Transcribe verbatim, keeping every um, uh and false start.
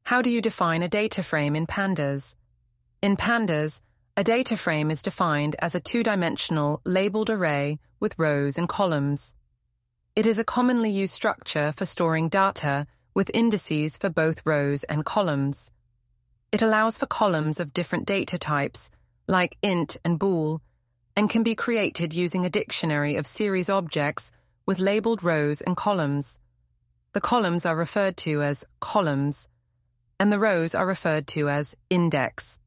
How do you define a data frame in Pandas? In Pandas, a data frame is defined as a two-dimensional labeled array with rows and columns. It is a commonly used structure for storing data with indices for both rows and columns. It allows for columns of different data types, like int and bool, and can be created using a dictionary of series objects with labeled rows and columns. The columns are referred to as columns, and the rows are referred to as index.